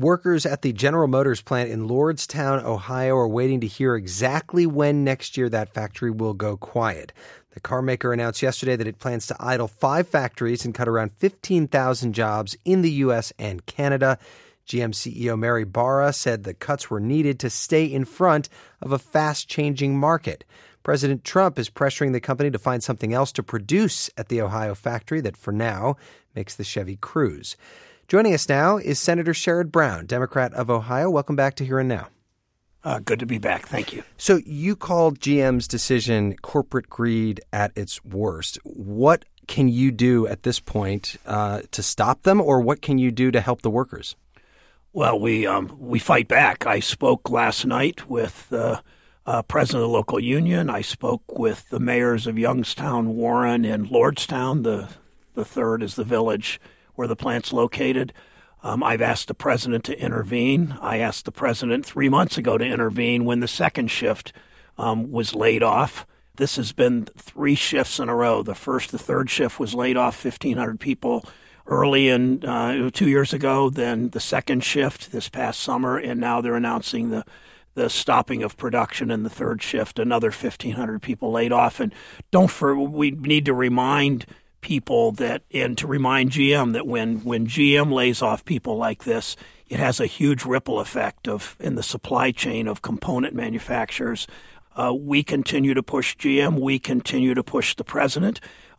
Workers at the General Motors plant in Lordstown, Ohio, are waiting to hear exactly when next year that factory will go quiet. The carmaker announced yesterday that it plans to idle 5 factories and cut around 15,000 jobs in the U.S. and Canada. GM CEO Mary Barra said the cuts were needed to stay in front of a fast-changing market. President Trump is pressuring the company to find something else to produce at the Ohio factory that, for now, makes the Chevy Cruze. Joining us now is Senator Sherrod Brown, Democrat of Ohio. Welcome back to Here and Now. Good to be back. Thank you. So you called GM's decision corporate greed at its worst. What can you do at this point to stop them, or what can you do to help the workers? Well, we fight back. I spoke last night with the president of the local union. I spoke with the mayors of Youngstown, Warren, and Lordstown. The third is the village where the plant's located. I've asked the president to intervene. I asked the president 3 months ago to intervene when the second shift was laid off. This has been 3 shifts in a row. The third shift was laid off 1,500 people early in 2 years ago. Then the second shift this past summer, and now they're announcing the stopping of production in the third shift. Another 1,500 people laid off. And we need to remind people and to remind GM that when GM lays off people like this, it has a huge ripple effect in the supply chain of component manufacturers. We continue to push GM. We continue to push the president.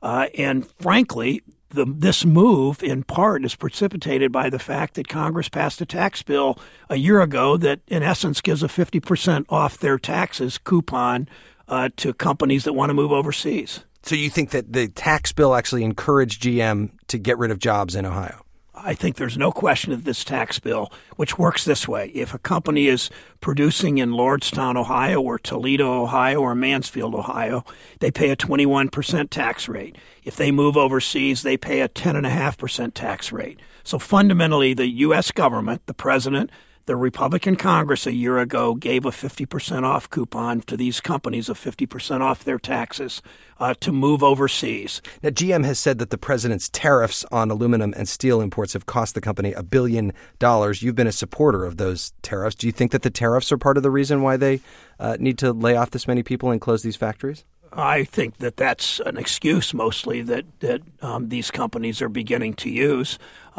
And frankly, this move in part is precipitated by the fact that Congress passed a tax bill a year ago that in essence gives a 50% off their taxes coupon to companies that want to move overseas. So you think that the tax bill actually encouraged GM to get rid of jobs in Ohio? I think there's no question that this tax bill, which works this way. If a company is producing in Lordstown, Ohio, or Toledo, Ohio, or Mansfield, Ohio, they pay a 21% tax rate. If they move overseas, they pay a 10.5% tax rate. So fundamentally, the U.S. government, the president, the Republican Congress a year ago gave a 50% off coupon to these companies, of 50% off their taxes to move overseas. Now, GM has said that the president's tariffs on aluminum and steel imports have cost the company $1 billion. You've been a supporter of those tariffs. Do you think that the tariffs are part of the reason why they need to lay off this many people and close these factories? I think that that's an excuse mostly that these companies are beginning to use.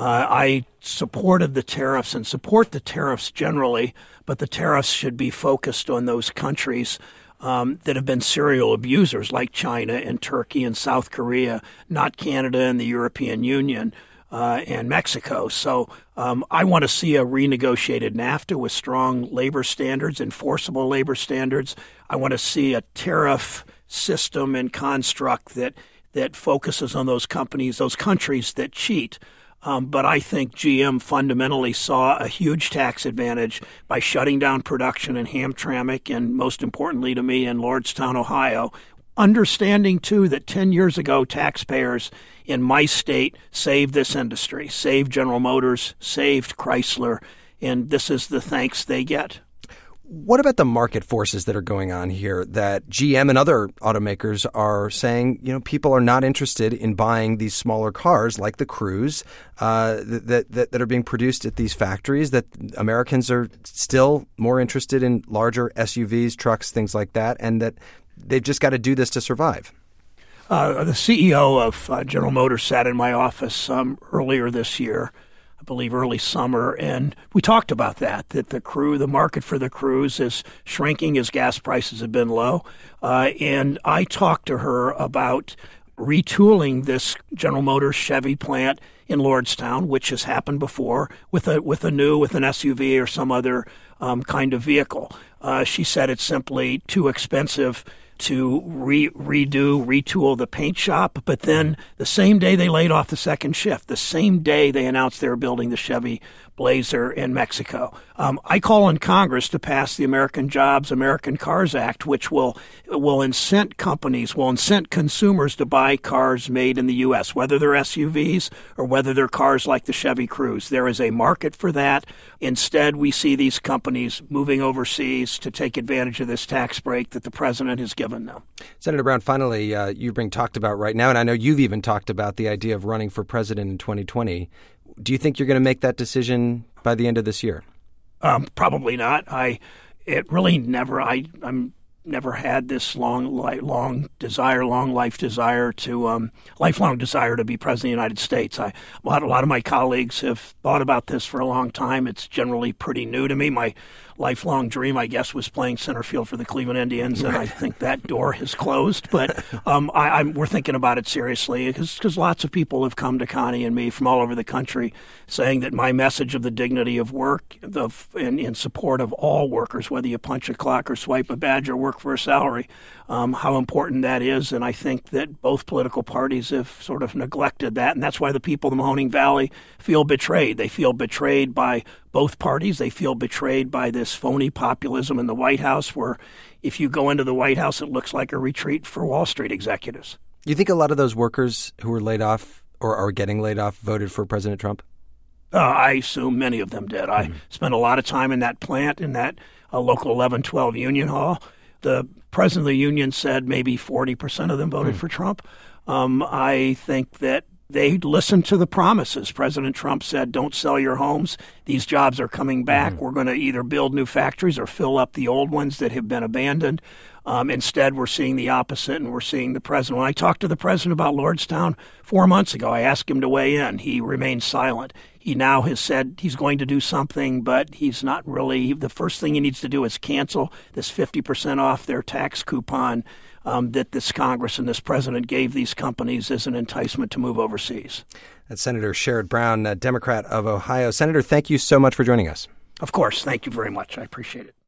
I supported the tariffs and support the tariffs generally, but the tariffs should be focused on those countries that have been serial abusers like China and Turkey and South Korea, not Canada and the European Union and Mexico. So I want to see a renegotiated NAFTA with strong labor standards, enforceable labor standards. I want to see a tariff system and construct that focuses on those companies, those countries that cheat. But I think GM fundamentally saw a huge tax advantage by shutting down production in Hamtramck and, most importantly to me, in Lordstown, Ohio. Understanding, too, that 10 years ago, taxpayers in my state saved this industry, saved General Motors, saved Chrysler, and this is the thanks they get. What about the market forces that are going on here that GM and other automakers are saying, people are not interested in buying these smaller cars like the Cruze that are being produced at these factories, that Americans are still more interested in larger SUVs, trucks, things like that, and that they've just got to do this to survive? The CEO of General Motors sat in my office earlier this year, I believe early summer, and we talked about that the market for the Cruze is shrinking as gas prices have been low. And I talked to her about retooling this General Motors Chevy plant in Lordstown, which has happened before, with an SUV or some other kind of vehicle. She said it's simply too expensive to retool the paint shop. But then the same day they laid off the second shift, the same day they announced they were building the Chevy Blazer in Mexico. I call on Congress to pass the American Jobs, American Cars Act, which will incent consumers to buy cars made in the U.S., whether they're SUVs or whether they're cars like the Chevy Cruze. There is a market for that. Instead, we see these companies moving overseas to take advantage of this tax break that the president has given them. Senator Brown, finally, you're being talked about right now, and I know you've even talked about the idea of running for president in 2020. Do you think you're going to make that decision by the end of this year? Probably not. I'm never had this lifelong desire to be president of the United States. A lot of my colleagues have thought about this for a long time. It's generally pretty new to me. My lifelong dream, I guess, was playing center field for the Cleveland Indians, and I think that door has closed. But we're thinking about it seriously because lots of people have come to Connie and me from all over the country saying that my message of the dignity of work in support of all workers, whether you punch a clock or swipe a badge or work for a salary, how important that is. And I think that both political parties have sort of neglected that, and that's why the people of the Mahoning Valley feel betrayed. They feel betrayed by both parties. They feel betrayed by this phony populism in the White House, where if you go into the White House, it looks like a retreat for Wall Street executives. Do you think a lot of those workers who were laid off or are getting laid off voted for President Trump? I assume many of them did. I spent a lot of time in that plant, in that local 1112 Union Hall. The president of the union said maybe 40% of them voted for Trump. I think that they listened to the promises. President Trump said, don't sell your homes. These jobs are coming back. We're going to either build new factories or fill up the old ones that have been abandoned. Instead, we're seeing the opposite, and we're seeing the president. When I talked to the president about Lordstown 4 months ago, I asked him to weigh in. He remained silent. He now has said he's going to do something, but he's not really. The first thing he needs to do is cancel this 50% off their tax coupon that this Congress and this president gave these companies as an enticement to move overseas. That's Senator Sherrod Brown, a Democrat of Ohio. Senator, thank you so much for joining us. Of course. Thank you very much. I appreciate it.